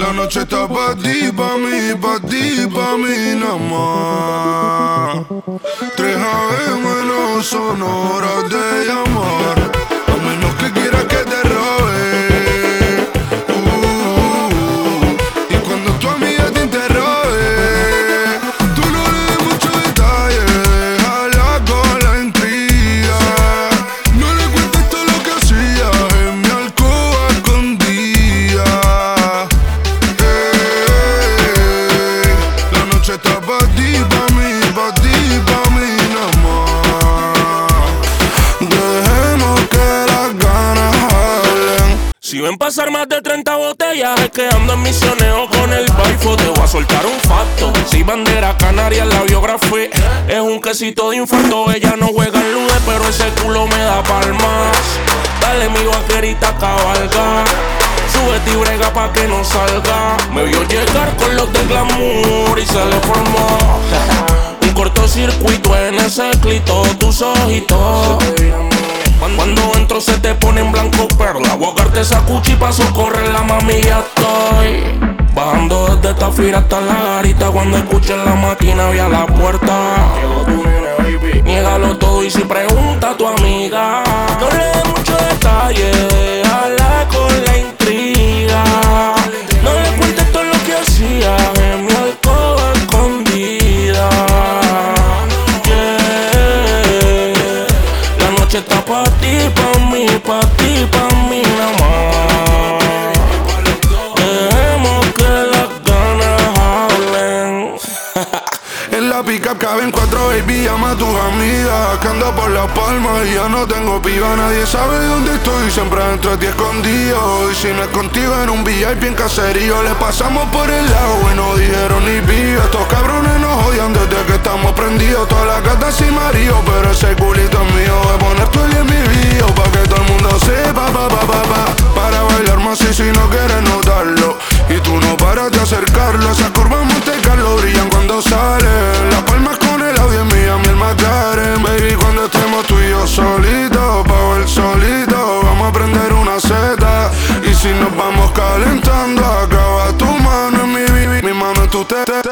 La noche está pa' ti, pa' mí nada más. 3 AM no son horas de llamar, a menos que quieras que te robe. Y cuando tu amiga te interrogue, tú no le des mucho detalle, déjala con la intriga. No le cuentes todo lo que hacía en mi alcoba escondida. La noche está pa' ti, pa' mí nada más. Dejemos que las ganas hablen. Si ven pasar más de 30 botellas, es que ando en misioneo con el baifo. Te voy a soltar un facto: si bandera canaria en la biografía, es un quesito de infarto. Ella no juega en lude, pero ese culo me da palmas. Dale mi vaquerita cabalga, súbete y brega pa' que no salga. Me vio llegar con los de glamour y se le formó un cortocircuito en ese clito, tus ojitos. Cuando entro se te pone en blanco perla. Voy a darte esa cuchi pa' socorrerla, mami, ya estoy bajando desde Tafira hasta la garita. Cuando escuchen la máquina voy a la puerta. Niégalo todo y si pregunta a tu amiga, no le des mucho detalle, habla con la intriga. No le cuentes todo lo que hacía en mi alcoba escondida. Yeah. La noche está pa' ti, pa' mí nada más. Dejemos que las ganas hablen. En la pick-up caben 4, baby, llama a tus amigas. Que ando por la palma y ya no tengo piba. Nadie sabe dónde estoy, siempre dentro de ti escondido. Y si no es contigo en un VIP en caserío. Le pasamos por el lado y no dijeron ni pío. Estos cabrones nos odian desde que estamos prendidos. Todas las gatas y marido, pero ese culito es mío. Voy a poner tu en mi bio pa' que todo el mundo sepa, para bailar más y si no quieres notarlo. Y tú no paras de acercarlo. Esas curvas Monte Carlo brillan cuando salen. Las palmas con el audio en Miami, el McLaren. Baby, cuando estemos tú y yo solitos, bajo el solito, vamos a prender una seta. Y si nos vamos calentando, acaba tu mano en mi mano en tu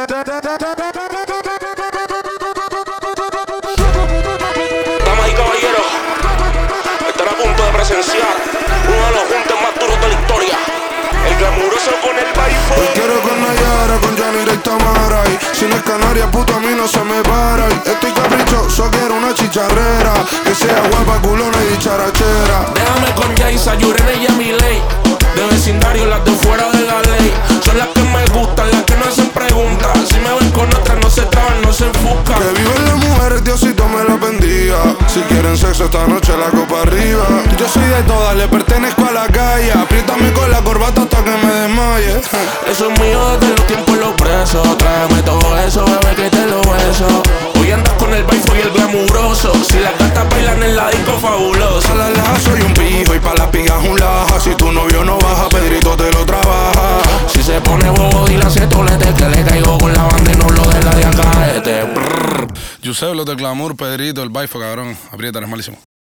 Damas y caballeros, están a punto de presenciar uno de los juntes más duros de la historia. El glamuroso con el baifo. Hoy quiero con Nayara, con Yanira y Tamara. Y si no es Canaria, puto, a mí no se me para. Y estoy caprichoso, quiero una chicharrera que sea guapa, culona y dicharachera. Déjame con Yaisa, Yurene y Emiley. De vecindario, las de fuera de la ley. Son las que me gustan, las que no hacen preguntas. Si me ven con otras, no se traban, no se enfocan. Que viven las mujeres, Diosito me la bendiga. Si quieren sexo esta noche, la copa arriba. Yo soy de todas, le pertenezco a la calle. Apriétame con la corbata hasta que me desmaye. Eso es mío desde los tiempos los presos. Tráeme todo eso, bebé, que te lo beso. Hoy andas con el baifo y el glamuroso. Si las gatas bailan en la disco, fabuloso. A la laja soy un pijo y pa' las pigas un laja. Si tu novio no baja, Pedrito te lo trabaja. Si se pone bobo, dile a ese tolete que le caigo con la banda y no lo de la de acá. Yusef, los de Glamour, Pedrito, el baifo, cabrón. Aprieta, es malísimo.